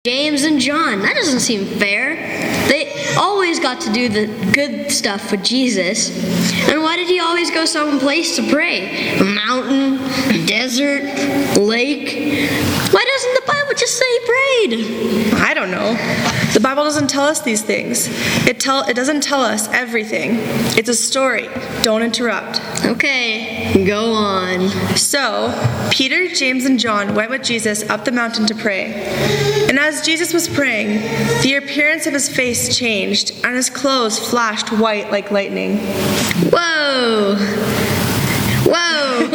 James and John. That doesn't seem fair. They always got to do the good stuff with Jesus. And why did he always go someplace to pray? A mountain, a desert, lake? Why doesn't the Bible just say he prayed? I don't know. The Bible doesn't tell us these things. It doesn't tell us everything. It's a story. Don't interrupt. Okay, go on. So, Peter, James, and John went with Jesus up the mountain to pray. And as Jesus was praying, the appearance of his face changed, and his clothes flashed white like lightning. Whoa! Whoa!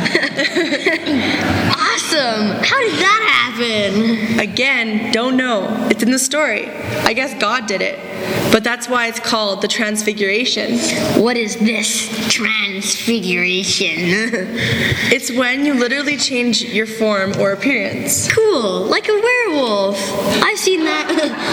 Awesome! How did that happen? Again, don't know. It's in the story. I guess God did it. But that's why it's called the Transfiguration. What is this transfiguration? It's when you literally change your form or appearance. Cool, like a werewolf. I've seen that.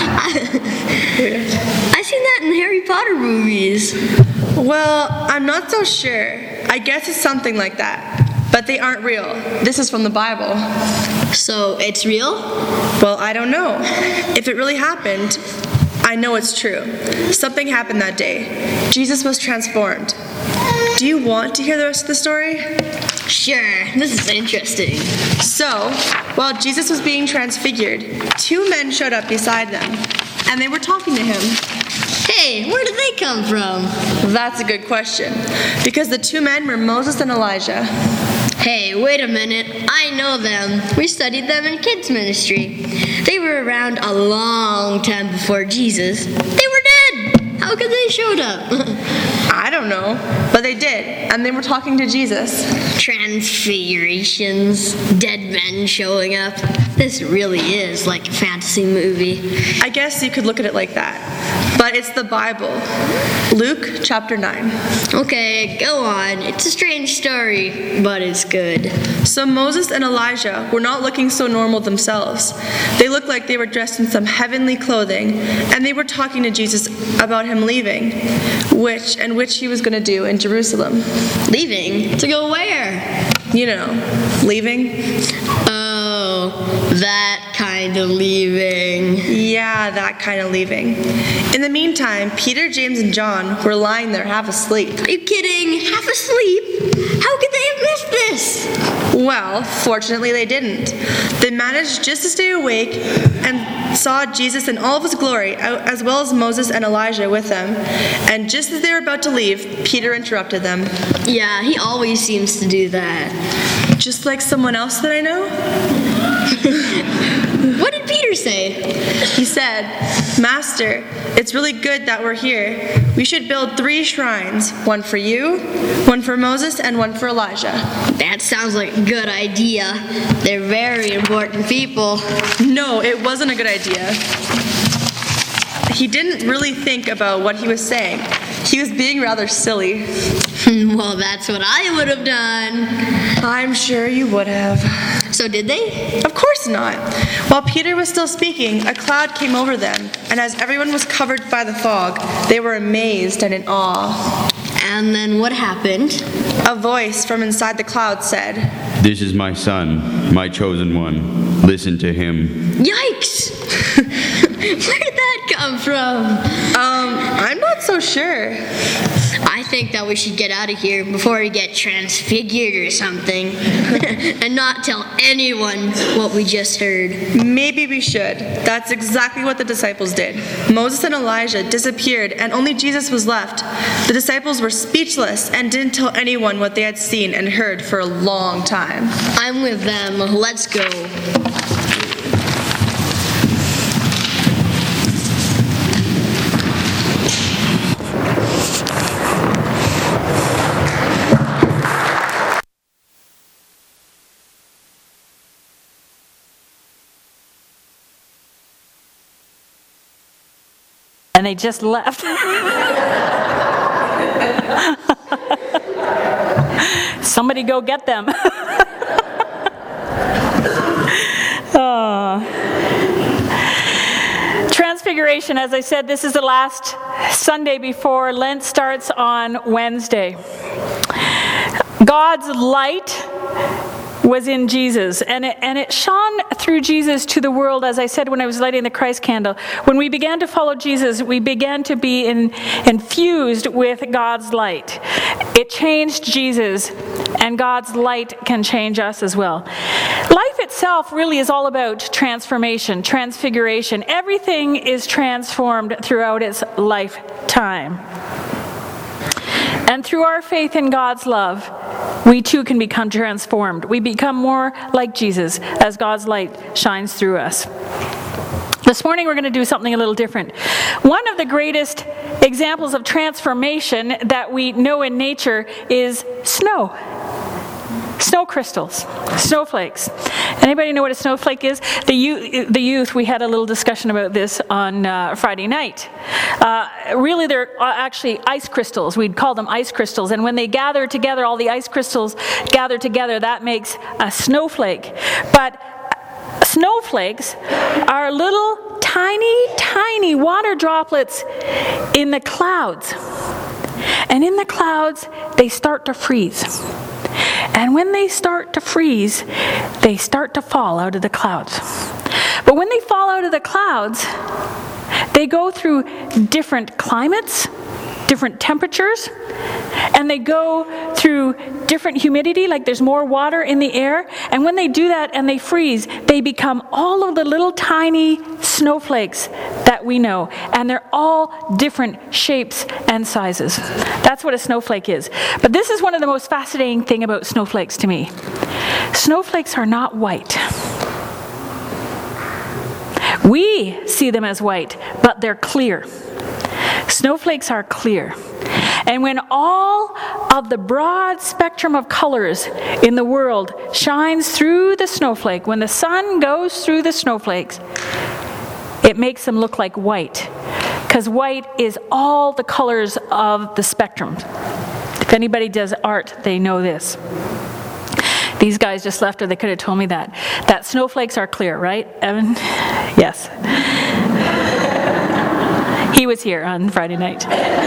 I've seen that in Harry Potter movies. Well, I'm not so sure. I guess it's something like that. But they aren't real. This is from the Bible. So it's real? Well, I don't know. If it really happened, I know it's true. Something happened that day. Jesus was transformed. Do you want to hear the rest of the story? Sure, this is interesting. So, while Jesus was being transfigured, two men showed up beside them, and they were talking to him. Hey, where did they come from? That's a good question, because the two men were Moses and Elijah. Hey, wait a minute. I know them. We studied them in kids' ministry. They were around a long time before Jesus. They were dead. How could they showed up? I don't know, but they did, and they were talking to Jesus. Transfigurations, dead men showing up. This really is like a fantasy movie. I guess you could look at it like that, but it's the Bible. Luke chapter 9. Okay, go on. It's a strange story, but it's good. So Moses and Elijah were not looking so normal themselves. They looked like they were dressed in some heavenly clothing, and they were talking to Jesus about him leaving, which he was going to do in Jerusalem. Leaving? To go where? You know, leaving. Oh, that kind of leaving. Yeah, that kind of leaving. In the meantime, Peter, James, and John were lying there half asleep. Are you kidding? Half asleep? How could they have missed this? Well, fortunately they didn't. They managed just to stay awake and saw Jesus in all of his glory, as well as Moses and Elijah with them. And just as they were about to leave, Peter interrupted them. Yeah, he always seems to do that. Just like someone else that I know? What did Peter say? He said, "Master, it's really good that we're here. We should build 3 shrines, one for you, one for Moses, and one for Elijah." That sounds like a good idea. They're very important people. No, it wasn't a good idea. He didn't really think about what he was saying. He was being rather silly. Well, that's what I would have done. I'm sure you would have. So did they? Of course not. While Peter was still speaking, a cloud came over them, and as everyone was covered by the fog, they were amazed and in awe. And then what happened? A voice from inside the cloud said, "This is my son, my chosen one. Listen to him." Yikes! Where did that come from? I'm not so sure. I think that we should get out of here before we get transfigured or something. And not tell anyone what we just heard. Maybe we should. That's exactly what the disciples did. Moses and Elijah disappeared and only Jesus was left. The disciples were speechless and didn't tell anyone what they had seen and heard for a long time. I'm with them. Let's go. And they just left. Somebody go get them. Transfiguration, as I said, this is the last Sunday before Lent starts on Wednesday. God's light was in Jesus, and it shone through Jesus to the world, as I said when I was lighting the Christ candle. When we began to follow Jesus, we began to be infused with God's light. It changed Jesus, and God's light can change us as well. Life itself really is all about transformation, transfiguration. Everything is transformed throughout its lifetime. And through our faith in God's love, we too can become transformed. We become more like Jesus as God's light shines through us. This morning we're going to do something a little different. One of the greatest examples of transformation that we know in nature is snow. Snow crystals, snowflakes. Anybody know what a snowflake is? The youth, we had a little discussion about this on Friday night. Really, they're actually ice crystals. We'd call them ice crystals. And when they gather together, all the ice crystals gather together, that makes a snowflake. But snowflakes are little tiny water droplets in the clouds. And in the clouds, they start to freeze. And when they start to freeze, they start to fall out of the clouds. But when they fall out of the clouds, they go through different climates, different temperatures, and they go through different humidity, like there's more water in the air. And when they do that and they freeze, they become all of the little tiny snowflakes that we know. And they're all different shapes and sizes. That's what a snowflake is. But this is one of the most fascinating things about snowflakes to me. Snowflakes are not white. We see them as white, but they're clear. Snowflakes are clear. And when all of the broad spectrum of colors in the world shines through the snowflake, when the sun goes through the snowflakes, it makes them look like white. Because white is all the colors of the spectrum. If anybody does art, they know this. These guys just left, or they could have told me that. That snowflakes are clear, right, Evan? Yes. He was here on Friday night.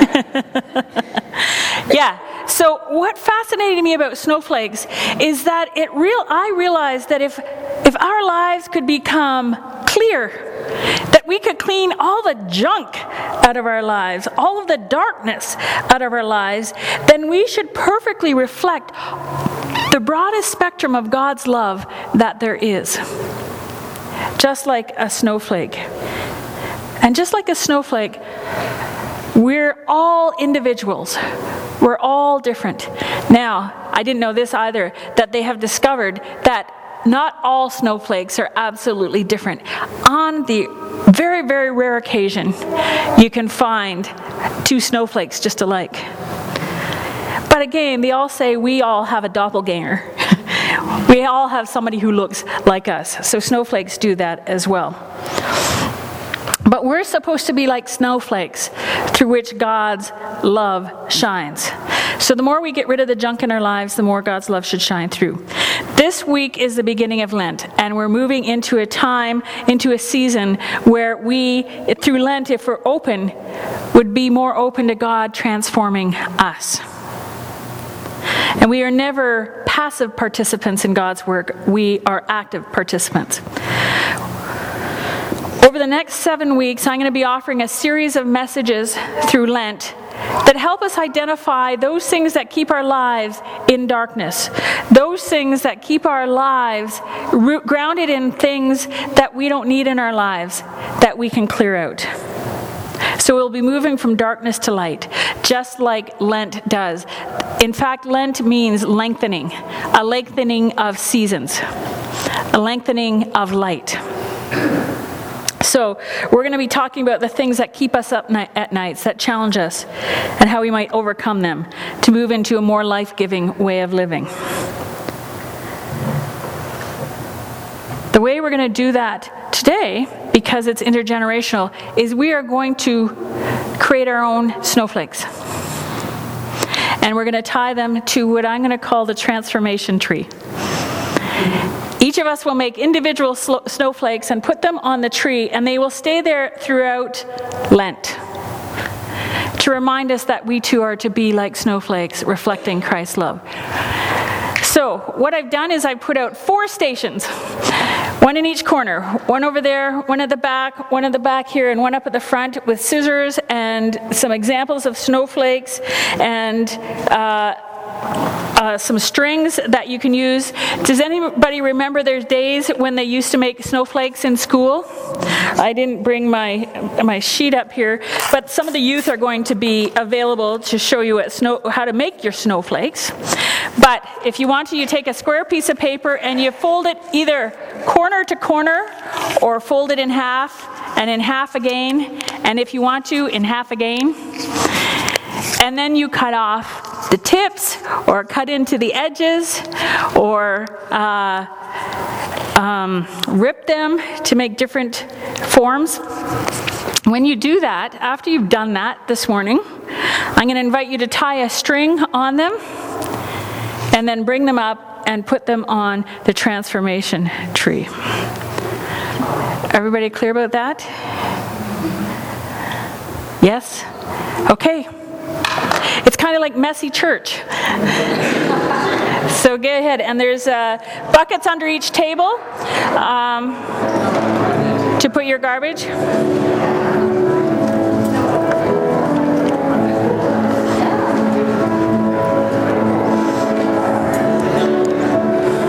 Yeah, so what fascinated me about snowflakes is that I realized that if our lives could become clear, that we could clean all the junk out of our lives, all of the darkness out of our lives, then we should perfectly reflect the broadest spectrum of God's love that there is. Just like a snowflake. And just like a snowflake, we're all individuals. We're all different. Now, I didn't know this either, that they have discovered that not all snowflakes are absolutely different. On the very, very rare occasion, you can find two snowflakes just alike. But again, they all say we all have a doppelganger. We all have somebody who looks like us. So snowflakes do that as well. But we're supposed to be like snowflakes through which God's love shines. So the more we get rid of the junk in our lives, the more God's love should shine through. This week is the beginning of Lent, and we're moving into a time, into a season where we, through Lent, if we're open, would be more open to God transforming us. And we are never passive participants in God's work. We are active participants. Over the next 7 weeks, I'm going to be offering a series of messages through Lent that help us identify those things that keep our lives in darkness, those things that keep our lives grounded in things that we don't need in our lives, that we can clear out. So we'll be moving from darkness to light, just like Lent does. In fact, Lent means lengthening, a lengthening of seasons, a lengthening of light. So we're going to be talking about the things that keep us up at nights, that challenge us, and how we might overcome them to move into a more life-giving way of living. The way we're going to do that today, because it's intergenerational, is we are going to create our own snowflakes. And we're going to tie them to what I'm going to call the transformation tree. Each of us will make individual snowflakes and put them on the tree, and they will stay there throughout Lent to remind us that we too are to be like snowflakes, reflecting Christ's love. So what I've done is I've put out 4 stations, one in each corner, one over there, one at the back here, and one up at the front with scissors and some examples of snowflakes and some strings that you can use. Does anybody remember there's days when they used to make snowflakes in school? I didn't bring my sheet up here, but some of the youth are going to be available to show you how to make your snowflakes. But if you want to, you take a square piece of paper and you fold it either corner to corner or fold it in half and in half again, and if you want to, in half again. And then you cut off the tips or cut into the edges or rip them to make different forms. When you do that, after you've done that this morning, I'm going to invite you to tie a string on them and then bring them up and put them on the transformation tree. Everybody clear about that? Yes? Okay. It's kind of like messy church. So go ahead, and there's buckets under each table to put your garbage.